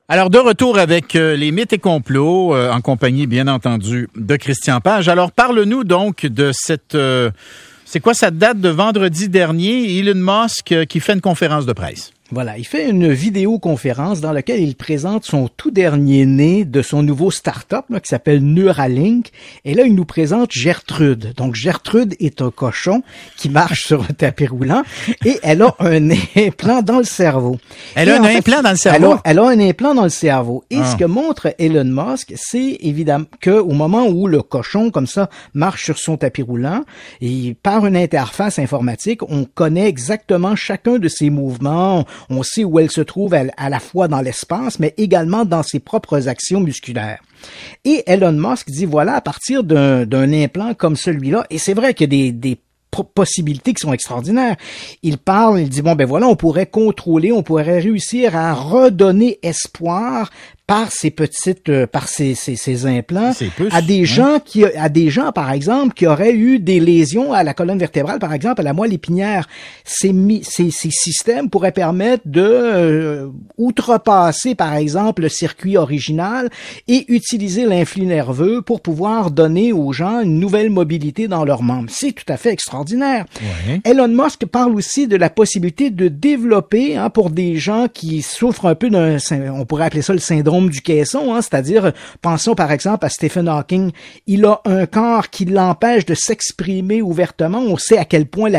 Alors, de retour avec les mythes et complots, en compagnie, bien entendu, de Christian Page. Alors, parle-nous donc de cette... c'est quoi, ça date de vendredi dernier, Elon Musk qui fait une conférence de presse. Voilà, il fait une vidéoconférence dans laquelle il présente son tout dernier né de son nouveau start-up là, qui s'appelle Neuralink. Et là, il nous présente Gertrude. Donc, Gertrude est un cochon qui marche sur un tapis roulant et elle a un implant dans le cerveau. Elle a un implant dans le cerveau? Elle a un implant dans le cerveau. Et ce que montre Elon Musk, c'est évidemment que au moment où le cochon, comme ça, marche sur son tapis roulant, et par une interface informatique, on connaît exactement chacun de ses mouvements. On sait où elle se trouve à la fois dans l'espace, mais également dans ses propres actions musculaires. Et Elon Musk dit, voilà, à partir d'un implant comme celui-là, et c'est vrai qu'il y a des possibilités qui sont extraordinaires. Il dit, bon, ben voilà, on pourrait contrôler, on pourrait réussir à redonner espoir par ces implants à des gens par exemple qui auraient eu des lésions à la colonne vertébrale, par exemple à la moelle épinière. Ces systèmes pourraient permettre de outrepasser par exemple le circuit original et utiliser l'influx nerveux pour pouvoir donner aux gens une nouvelle mobilité dans leurs membres. C'est tout à fait extraordinaire. Ouais. Elon Musk parle aussi de la possibilité de développer pour des gens qui souffrent un peu on pourrait appeler ça le syndrome du caisson, c'est-à-dire, pensons par exemple à Stephen Hawking, il a un corps qui l'empêche de s'exprimer ouvertement, on sait à quel point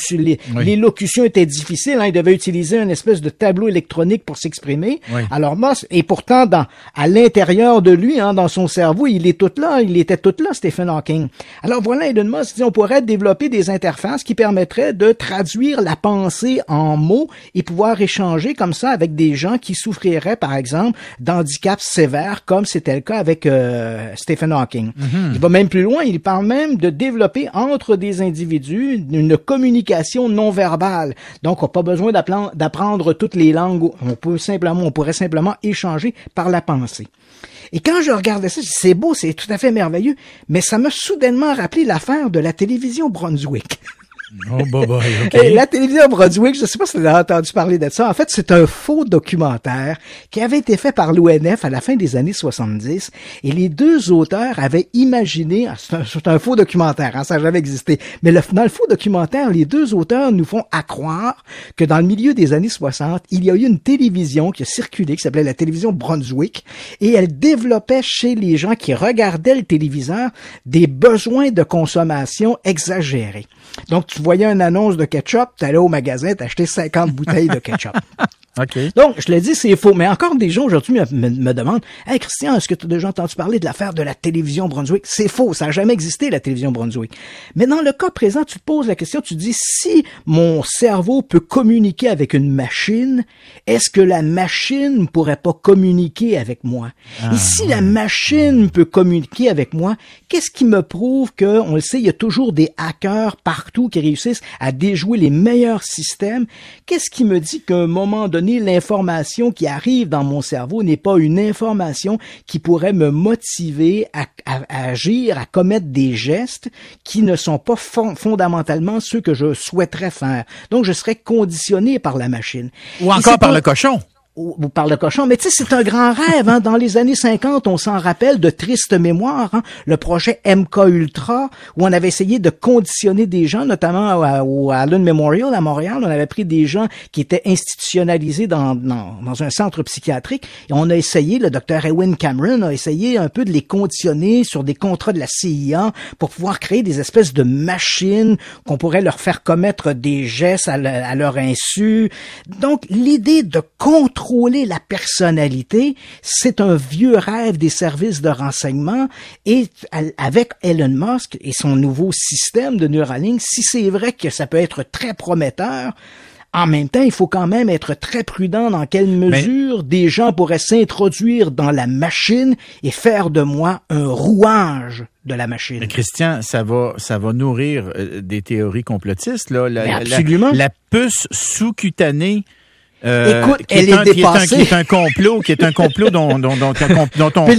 l'élocution était difficile, il devait utiliser une espèce de tableau électronique pour s'exprimer, alors Musk, et pourtant à l'intérieur de lui, dans son cerveau, il était tout là, Stephen Hawking. Alors voilà, Elon Musk dit, on pourrait développer des interfaces qui permettraient de traduire la pensée en mots et pouvoir échanger comme ça avec des gens qui souffriraient, par exemple, d'handicap sévère, comme c'était le cas avec Stephen Hawking. Mm-hmm. Il va même plus loin, il parle même de développer entre des individus une communication non verbale. Donc, on n'a pas besoin d'apprendre toutes les langues. On pourrait simplement échanger par la pensée. Et quand je regardais ça, c'est beau, c'est tout à fait merveilleux, mais ça m'a soudainement rappelé l'affaire de la télévision Brunswick. Oh, boy, okay. La télévision Brunswick, je ne sais pas si vous avez entendu parler de ça. En fait, c'est un faux documentaire qui avait été fait par l'ONF à la fin des années 70. Et les deux auteurs avaient imaginé, c'est un faux documentaire, ça n'a jamais existé. Mais dans le faux documentaire, les deux auteurs nous font accroire que dans le milieu des années 60, il y a eu une télévision qui a circulé, qui s'appelait la télévision Brunswick. Et elle développait chez les gens qui regardaient le téléviseur des besoins de consommation exagérés. Donc, tu voyais une annonce de ketchup, tu allais au magasin, t'achetais 50 bouteilles de ketchup. Okay. Donc, je le dis, c'est faux. Mais encore des gens aujourd'hui me demandent, « Hey, Christian, est-ce que tu as déjà entendu parler de l'affaire de la télévision Brunswick? » C'est faux. Ça n'a jamais existé, la télévision Brunswick. Mais dans le cas présent, tu te poses la question, tu te dis, si mon cerveau peut communiquer avec une machine, est-ce que la machine ne pourrait pas communiquer avec moi? Et si la machine peut communiquer avec moi, qu'est-ce qui me prouve que, on le sait, il y a toujours des hackers partout qui réussissent à déjouer les meilleurs systèmes? Qu'est-ce qui me dit qu'à un moment donné, l'information qui arrive dans mon cerveau n'est pas une information qui pourrait me motiver à agir, à commettre des gestes qui ne sont pas fondamentalement ceux que je souhaiterais faire. Donc, je serais conditionné par la machine. Ou encore par le cochon. Ou par le cochon. Mais tu sais, c'est un grand rêve. Dans les années 50, on s'en rappelle de tristes mémoires. Le projet MKUltra, où on avait essayé de conditionner des gens, notamment au Allen Memorial à Montréal. On avait pris des gens qui étaient institutionnalisés dans un centre psychiatrique. Et on a essayé, le docteur Ewen Cameron a essayé un peu de les conditionner sur des contrats de la CIA pour pouvoir créer des espèces de machines qu'on pourrait leur faire commettre des gestes à leur insu. Donc, l'idée de contrôler la personnalité, c'est un vieux rêve des services de renseignement et avec Elon Musk et son nouveau système de Neuralink, si c'est vrai que ça peut être très prometteur, en même temps, il faut quand même être très prudent dans quelle mesure des gens pourraient s'introduire dans la machine et faire de moi un rouage de la machine. Mais Christian, ça va nourrir des théories complotistes, là. Absolument. La puce sous-cutanée. Écoute, elle est dépassée. Qui est un complot dont on...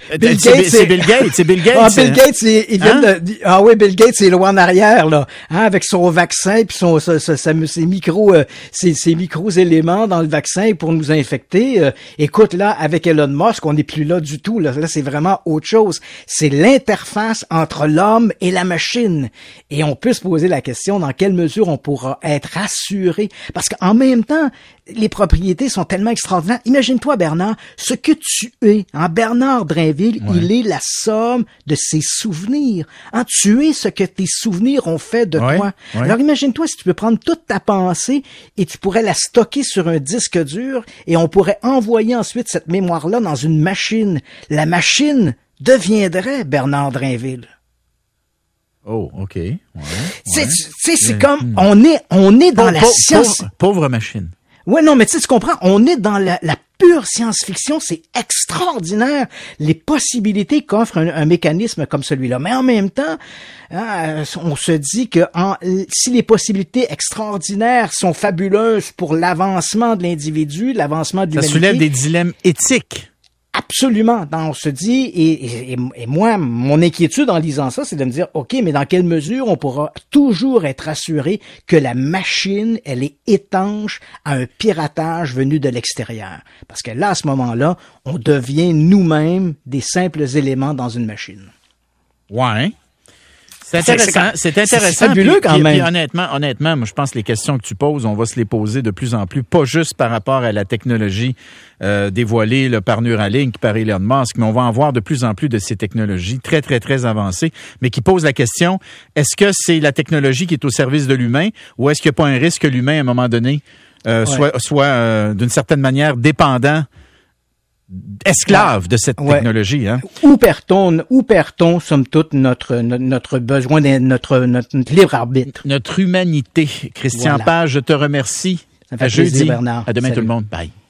Bill Gates, c'est Bill Gates, c'est Bill Gates. Ah, Bill Gates, il vient Bill Gates, il est loin en arrière, là, avec son vaccin puis ses micros éléments dans le vaccin pour nous infecter. Écoute, là, avec Elon Musk, on n'est plus là du tout, là. Là, c'est vraiment autre chose. C'est l'interface entre l'homme et la machine. Et on peut se poser la question dans quelle mesure on pourra être assuré. Parce qu'en même temps, les propriétés sont tellement extraordinaires. Imagine-toi, Bernard, ce que tu es. Bernard Drainville, il est la somme de ses souvenirs. Tu es ce que tes souvenirs ont fait de toi. Ouais. Alors imagine-toi si tu peux prendre toute ta pensée et tu pourrais la stocker sur un disque dur et on pourrait envoyer ensuite cette mémoire-là dans une machine. La machine deviendrait Bernard Drainville. Oh, OK. Ouais, c'est comme, on est dans la science. Pauvre machine. Ouais, non, mais tu comprends, on est dans la pure science-fiction, c'est extraordinaire les possibilités qu'offre un mécanisme comme celui-là. Mais en même temps, on se dit que si les possibilités extraordinaires sont fabuleuses pour l'avancement de l'individu, l'avancement de l'humanité... Ça soulève des dilemmes éthiques. Absolument. On se dit, et moi, mon inquiétude en lisant ça, c'est de me dire, OK, mais dans quelle mesure on pourra toujours être assuré que la machine, elle est étanche à un piratage venu de l'extérieur? Parce que là, à ce moment-là, on devient nous-mêmes des simples éléments dans une machine. Ouais. C'est intéressant. C'est fabuleux quand même. Puis honnêtement, moi, je pense que les questions que tu poses, on va se les poser de plus en plus, pas juste par rapport à la technologie dévoilée là, par Neuralink, par Elon Musk, mais on va en voir de plus en plus de ces technologies très, très, très avancées, mais qui posent la question, est-ce que c'est la technologie qui est au service de l'humain ou est-ce qu'il n'y a pas un risque que l'humain, à un moment donné, soit d'une certaine manière dépendant, esclave de cette technologie, hein? Où perd-on, somme toute, notre besoin de notre libre arbitre? Notre humanité. Christian Page, je te remercie. Ça fait plaisir, Bernard. À demain. Salut. Tout le monde. Bye.